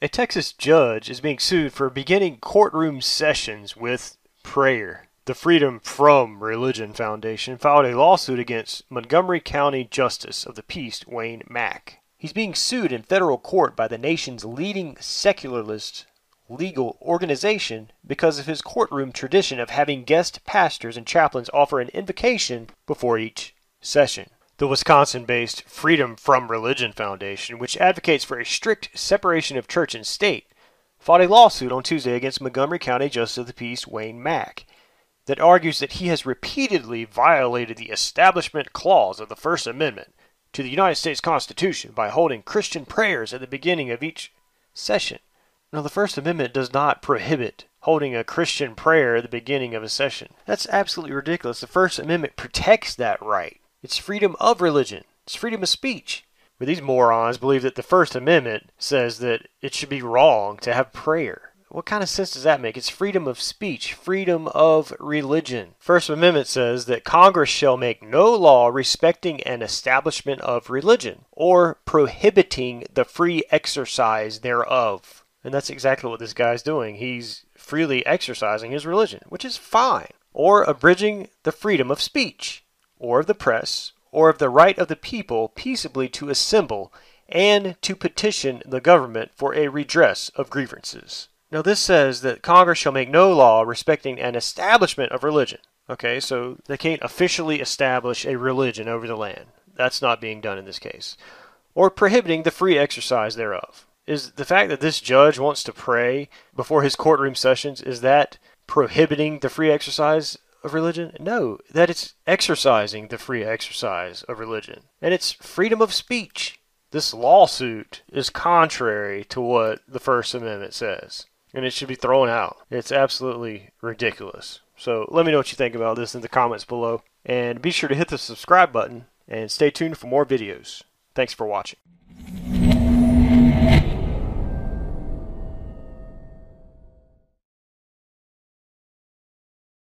A Texas judge is being sued for beginning courtroom sessions with prayer. The Freedom From Religion Foundation filed a lawsuit against Montgomery County Justice of the Peace, Wayne Mack. He's being sued in federal court by the nation's leading secularist legal organization because of his courtroom tradition of having guest pastors and chaplains offer an invocation before each session. The Wisconsin-based Freedom From Religion Foundation, which advocates for a strict separation of church and state, filed a lawsuit on Tuesday against Montgomery County Justice of the Peace Wayne Mack that argues that he has repeatedly violated the Establishment Clause of the First Amendment to the United States Constitution by holding Christian prayers at the beginning of each session. Now, the First Amendment does not prohibit holding a Christian prayer at the beginning of a session. That's absolutely ridiculous. The First Amendment protects that right. It's freedom of religion. It's freedom of speech. But these morons believe that the First Amendment says that it should be wrong to have prayer. What kind of sense does that make? It's freedom of speech, freedom of religion. First Amendment says that Congress shall make no law respecting an establishment of religion or prohibiting the free exercise thereof. And that's exactly what this guy's doing. He's freely exercising his religion, which is fine. Or abridging the freedom of speech, or of the press, or of the right of the people peaceably to assemble and to petition the government for a redress of grievances. Now this says that Congress shall make no law respecting an establishment of religion. Okay, so they can't officially establish a religion over the land. That's not being done in this case. Or prohibiting the free exercise thereof. Is the fact that this judge wants to pray before his courtroom sessions, is that prohibiting the free exercise of religion? No, that it's exercising the free exercise of religion. And it's freedom of speech. This lawsuit is contrary to what the First Amendment says. And it should be thrown out. It's absolutely ridiculous. So let me know what you think about this in the comments below. And be sure to hit the subscribe button and stay tuned for more videos. Thanks for watching.